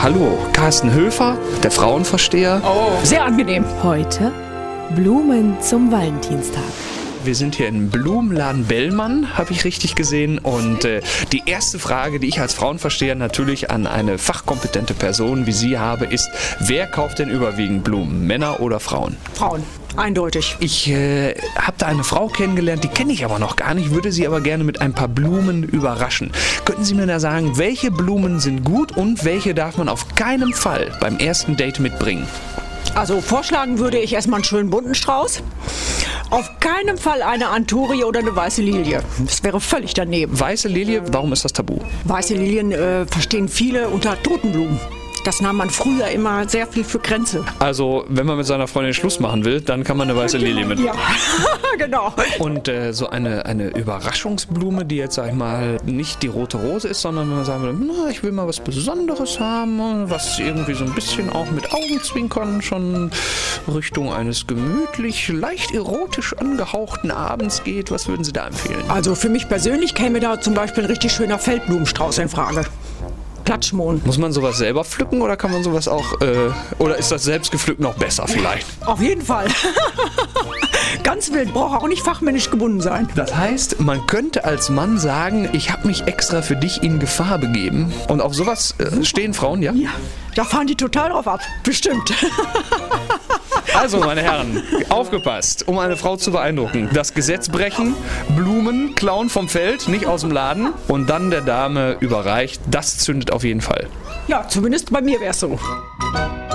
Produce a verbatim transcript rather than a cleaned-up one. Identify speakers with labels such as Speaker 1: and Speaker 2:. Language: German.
Speaker 1: Hallo, Carsten Höfer, der Frauenversteher.
Speaker 2: Oh, sehr angenehm.
Speaker 3: Heute Blumen zum Valentinstag.
Speaker 1: Wir sind hier im Blumenladen Bellmann, habe ich richtig gesehen. Und äh, die erste Frage, die ich als Frauenversteher natürlich an eine fachkompetente Person wie Sie habe, ist, wer kauft denn überwiegend Blumen, Männer oder Frauen?
Speaker 2: Frauen, eindeutig.
Speaker 1: Ich äh, habe da eine Frau kennengelernt, die kenne ich aber noch gar nicht, würde sie aber gerne mit ein paar Blumen überraschen. Könnten Sie mir da sagen, welche Blumen sind gut und welche darf man auf keinen Fall beim ersten Date mitbringen?
Speaker 2: Also vorschlagen würde ich erstmal einen schönen bunten Strauß. Auf keinen Fall eine Anturie oder eine weiße Lilie. Das wäre völlig daneben.
Speaker 1: Weiße Lilie, warum ist das tabu?
Speaker 2: Weiße Lilien äh, verstehen viele unter Totenblumen. Das nahm man früher immer sehr viel für Grenze.
Speaker 1: Also, wenn man mit seiner Freundin Schluss machen will, dann kann man eine weiße Lilie mit.
Speaker 2: Ja, genau.
Speaker 1: Und äh, so eine, eine Überraschungsblume, die jetzt, sag ich mal, nicht die rote Rose ist, sondern wenn man sagen würde, na, ich will mal was Besonderes haben, was irgendwie so ein bisschen auch mit Augenzwinkern schon Richtung eines gemütlich, leicht erotisch angehauchten Abends geht. Was würden Sie da empfehlen?
Speaker 2: Also für mich persönlich käme da zum Beispiel ein richtig schöner Feldblumenstrauß in Frage. Klatschmohn.
Speaker 1: Muss man sowas selber pflücken oder kann man sowas auch, äh, oder ist das selbstgepflückt noch besser vielleicht?
Speaker 2: Auf jeden Fall. Ganz wild, braucht auch nicht fachmännisch gebunden sein.
Speaker 1: Das heißt, man könnte als Mann sagen, ich habe mich extra für dich in Gefahr begeben. Und auf sowas äh, stehen Frauen, ja?
Speaker 2: Ja, da fahren die total drauf ab. Bestimmt.
Speaker 1: Also, meine Herren, aufgepasst, um eine Frau zu beeindrucken. Das Gesetz brechen, Blumen klauen vom Feld, nicht aus dem Laden und dann der Dame überreicht. Das zündet auf jeden Fall.
Speaker 2: Ja, zumindest bei mir wäre es so.